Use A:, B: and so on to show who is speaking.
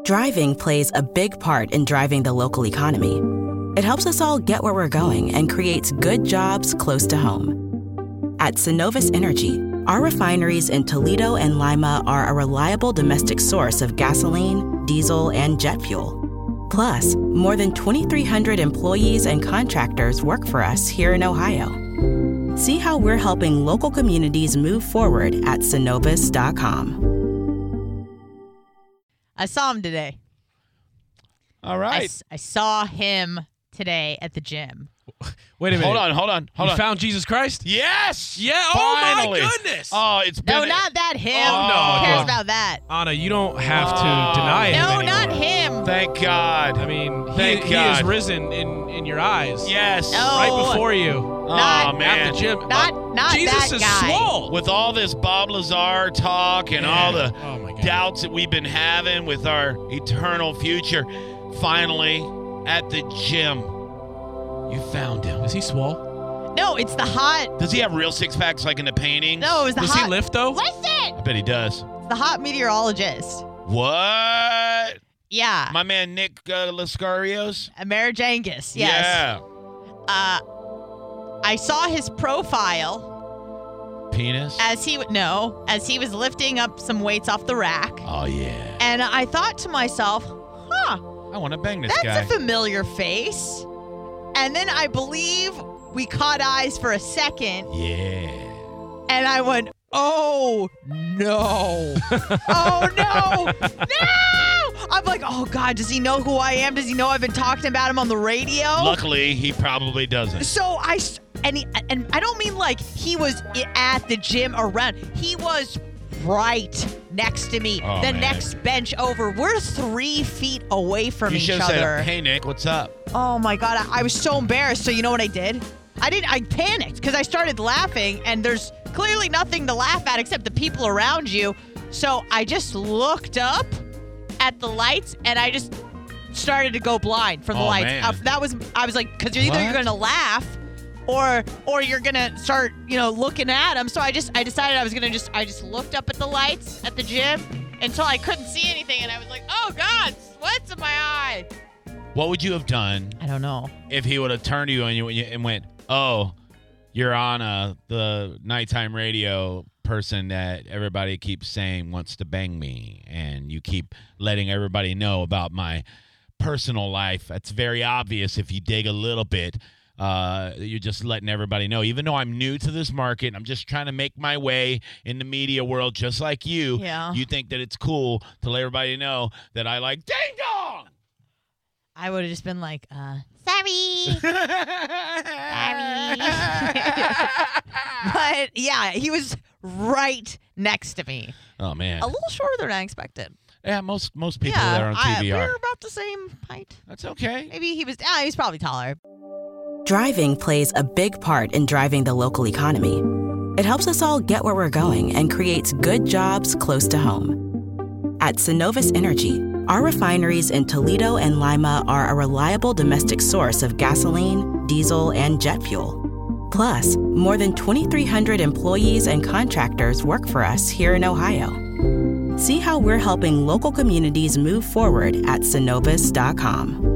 A: Driving plays a big part in driving the local economy. It helps us all get where we're going and creates good jobs close to home. At Synovus Energy, our refineries in Toledo and Lima are a reliable domestic source of gasoline, diesel, and jet fuel. Plus, more than 2,300 employees and contractors work for us here in Ohio. See how we're helping local communities move forward at Synovus.com.
B: I saw him today.
C: All right.
B: I saw him today at the gym.
D: Wait a minute.
C: Hold on.
D: You found Jesus Christ?
C: Yes.
D: Yeah.
C: Finally.
D: Oh, my goodness.
C: Oh, it's been...
B: No, not that him.
D: Oh, no.
B: Who cares about that?
D: Anna, you don't have to deny him
B: No,
D: anymore.
B: not him.
C: Thank God.
D: I mean,
C: Thank
D: he
C: God.
D: is risen in your eyes.
C: Yes.
B: No.
D: Right before you.
B: Not-
C: man.
D: At the gym.
B: Not
D: Jesus
B: that
D: is
B: guy.
D: swole.
C: With all this Bob Lazar talk and all the
D: Oh, my God.
C: doubts that we've been having with our eternal future, finally, at the gym, you found him.
D: Is he swole?
B: No, it's the hot.
C: Does he have real six-packs like in the paintings?
B: No, it was the
D: Does
B: hot.
D: he lift, though?
B: Listen!
C: I bet he does.
B: It's the hot meteorologist.
C: What?
B: Yeah.
C: My man Nick Lascarios?
B: Amerijangus. Yes.
C: Yeah.
B: I saw his profile
C: Penis?
B: as he was lifting up some weights off the rack,
C: Oh, yeah.
B: and I thought to myself,
C: I want to bang this
B: that's
C: guy.
B: a familiar face. And then I believe we caught eyes for a second,
C: Yeah.
B: and I went, oh, no. Oh, no. No! I'm like, oh, God, does he know who I am? Does he know I've been talking about him on the radio?
C: Luckily, he probably doesn't.
B: So and I don't mean like he was at the gym around. He was right next to me,
C: Oh,
B: the
C: man.
B: next bench over. We're 3 feet away from
C: You
B: each
C: should have
B: other.
C: said, hey, Nick, what's up?
B: Oh my God, I was so embarrassed. So you know what I did? I panicked because I started laughing, and there's clearly nothing to laugh at except the people around you. So I just looked up at the lights, and I just started to go blind from the
C: Oh,
B: lights.
C: man.
B: I was like, because either you're
C: What?
B: gonna laugh, or you're gonna start, looking at them. So I decided I was gonna I just looked up at the lights at the gym until I couldn't see anything, and I was like, oh God, sweat's in my eye.
C: What would you have done
B: I don't know.
C: if he would have turned to you and went, oh, you're on the nighttime radio person that everybody keeps saying wants to bang me, and you keep letting everybody know about my personal life. It's very obvious if you dig a little bit. You're just letting everybody know. Even though I'm new to this market, I'm just trying to make my way in the media world just like you.
B: Yeah.
C: You think that it's cool to let everybody know that I like ding dong.
B: I would have just been like, sorry. But yeah, he was right next to me.
C: Oh, man.
B: A little shorter than I expected.
C: Yeah, most people there on TV
B: we
C: are.
B: were about the same height.
C: That's okay.
B: Maybe he was probably taller.
A: Driving plays a big part in driving the local economy. It helps us all get where we're going and creates good jobs close to home. At Synovus Energy, our refineries in Toledo and Lima are a reliable domestic source of gasoline, diesel, and jet fuel. Plus, more than 2,300 employees and contractors work for us here in Ohio. See how we're helping local communities move forward at Synovus.com.